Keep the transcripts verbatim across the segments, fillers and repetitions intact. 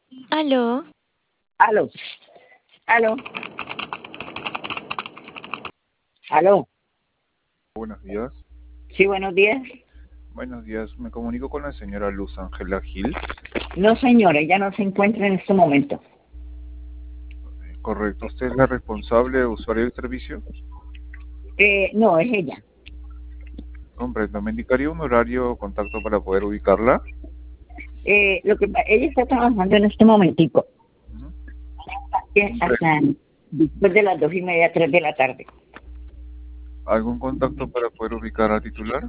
Aló, Aló, aló, aló. Buenos días. Sí, buenos días. Buenos días. Me comunico con la señora Luz Ángela Gil. No, señora, ella no se encuentra en este momento. Correcto. ¿Usted es la responsable usuario del servicio? Eh, no, es ella. Comprendo. ¿Me indicaría un horario o contacto para poder ubicarla? Eh, lo que pa- ella está trabajando en este momentico, Ujú. eh, Comprendo. hasta después de las dos y media, tres de la tarde. ¿Algún contacto para poder ubicar al titular?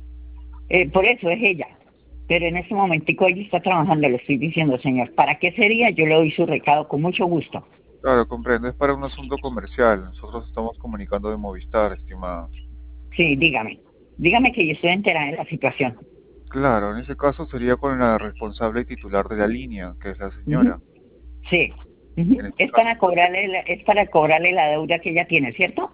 Eh, por eso es ella. Pero en este momentico ella está trabajando, le estoy diciendo, señor. ¿Para qué sería? Yo le doy su recado con mucho gusto. Claro, comprendo. Es para un asunto comercial. Nosotros estamos comunicando de Movistar, estimada. Sí, dígame. Dígame que yo estoy enterada de la situación. Claro, en ese caso sería con la responsable y titular de la línea, que es la Ujú. señora. Sí. Ujú. En este Es caso, para cobrarle, la- es para cobrarle la deuda que ella tiene, ¿cierto?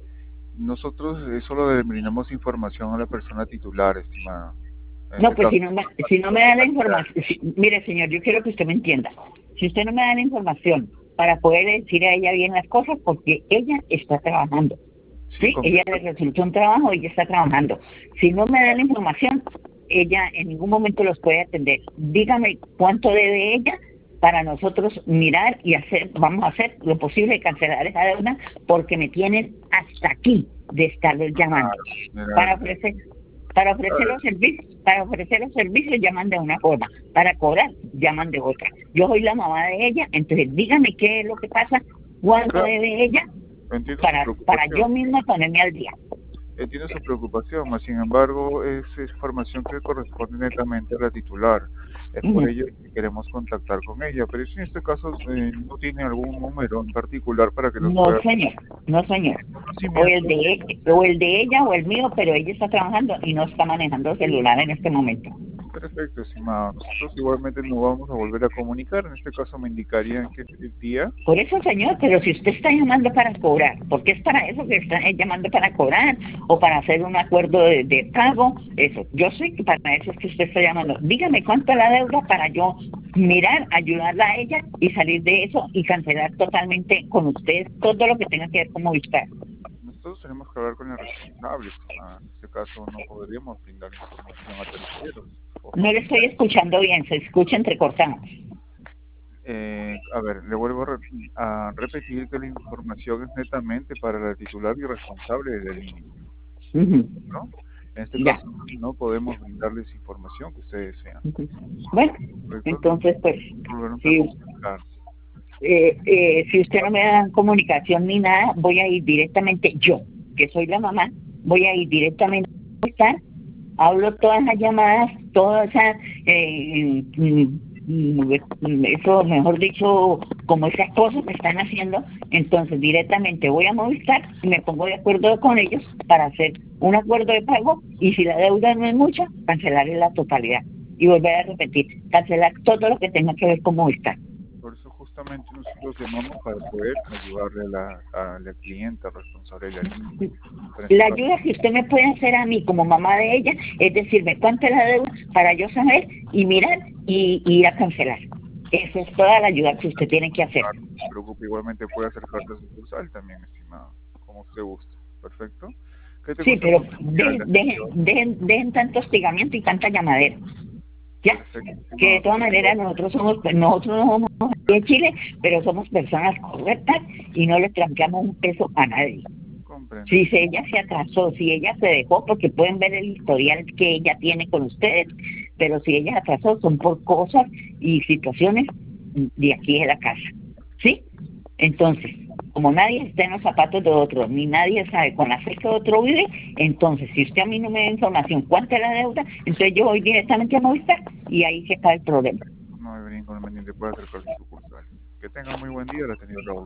nosotros eh, solo le brindamos información a la persona titular, estimada. En No, este pues caso, si no me, si no me da la información, si- mire señor, yo quiero que usted me entienda. Si usted no me da la información para poder decir a ella bien las cosas, porque ella está trabajando, sí, ¿sí? Ella comprendo. le resultó un trabajo, ella está trabajando. Si no me da la información, ella en ningún momento los puede atender. Dígame cuánto debe ella para nosotros mirar y hacer, vamos a hacer lo posible de cancelar esa deuda, porque me tienen hasta aquí de estarlos llamando Claro, señora, para ofrecer para ofrecer claro, los servicios, para ofrecer los servicios llaman de una forma, para cobrar llaman de otra. Yo soy la mamá de ella, entonces dígame qué es lo que pasa, cuánto claro, debe ella entiendo su para para yo preocupación, misma ponerme al día. entiendo su preocupación, mas sin embargo es información que corresponde netamente a la titular. Es por Ujú. ello que queremos contactar con ella, pero si en este caso eh, no tiene algún número en particular para que nos No pueda señor, no señor. O el conocimiento. de e- o el de ella o el mío, pero ella está trabajando y no está manejando celular en este momento. Perfecto, estimado. Nosotros igualmente nos vamos a volver a comunicar. En este caso me indicarían que es el día. Por eso, señor, pero si usted está llamando para cobrar, porque es para eso que está eh, llamando para cobrar o para hacer un acuerdo de, de pago, eso. Yo sé que para eso es que usted está llamando. Dígame cuánto es la deuda para yo mirar, ayudarla a ella y salir de eso y cancelar totalmente con usted todo lo que tenga que ver con Movistar. Nosotros tenemos que hablar con el responsable, estimada. En este caso no podríamos brindar información a terceros o No le estoy familiares. escuchando bien, se escucha entrecortado. Eh, a ver, le vuelvo a, re- a repetir que la información es netamente para la titular y responsable de la línea, Ujú. ¿no? En este Ya. caso no podemos brindarles información que ustedes desean. Ujú. Bueno, ¿Correcto? entonces, pues, Volvernos a si comunicar. eh, eh, si usted no me da comunicación ni nada, voy a ir directamente yo, que soy la mamá, voy a ir directamente a estar, hablo todas las llamadas, todas esas, eh, mm, mm, eso, mejor dicho, como esas cosas me están haciendo, entonces directamente voy a Movistar y me pongo de acuerdo con ellos para hacer un acuerdo de pago y si la deuda no es mucha, cancelar en la totalidad. Y volver a repetir, cancelar todo lo que tenga que ver con Movistar. Por eso justamente nosotros llamamos para poder ayudarle a la, a la clienta responsable de la línea. Pero en este La caso, ayuda que usted me puede hacer a mí como mamá de ella es decirme cuánto es la deuda para yo saber y mirar y, y ir a cancelar. Esa es toda la ayuda que usted tiene que hacer. claro, no se preocupe, igualmente puede acercarse a su sucursal también, estimado, como usted guste. Perfecto. ¿Qué te Sí, gusta pero potencial de dejen, dejen, atención? dejen, dejen tanto hostigamiento y tanta llamadera. ¿Ya? Perfecto, Que de estimado. todas maneras nosotros somos, nosotros no somos aquí de Chile, pero somos personas correctas y no le trancamos un peso a nadie. Comprendo, Si estimado. ella se atrasó, si ella se dejó, porque pueden ver el historial que ella tiene con ustedes, pero si ella se atrasó son por cosas y situaciones de aquí de la casa. ¿Sí? Entonces, como nadie está en los zapatos de otro, ni nadie sabe con la fe que otro vive, entonces, si usted a mí no me da información cuánto es la deuda, entonces yo voy directamente a Movistar y ahí se cae el problema. No hay ningún inconveniente, puede acercarse a su sucursal. Que tenga muy buen día, la ha tenido Raúl.